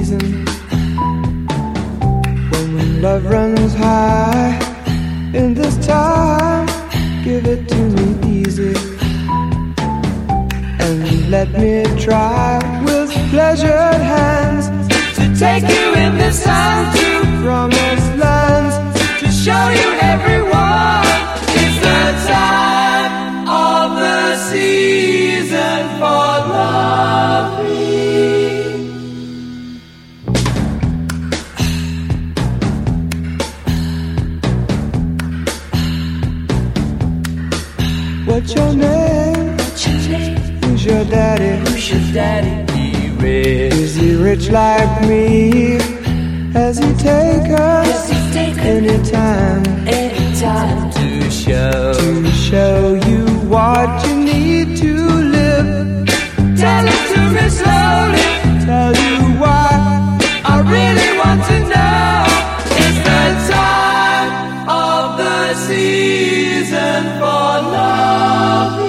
season. When love runs high in this time, give it to me easy and let me try with pleasured hands to take you in this time to promised lands, to show you everyone it's the time of the season for loving. What's your name? Who's your daddy? Is he rich like me? Has he taken any time to show you what you need to live? Tell it to me slowly, tell you why I really want to know. It's the time of the season for loving.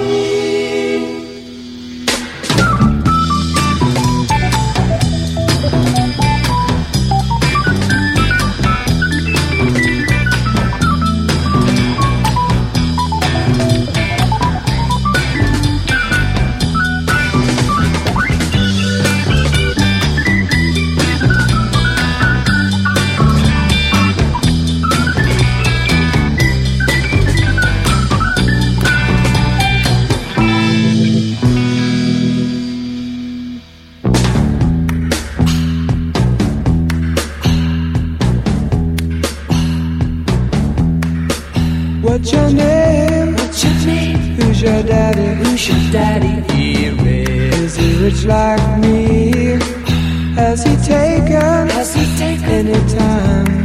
What's your name? Who's your daddy? Is he rich like me? Has he taken any time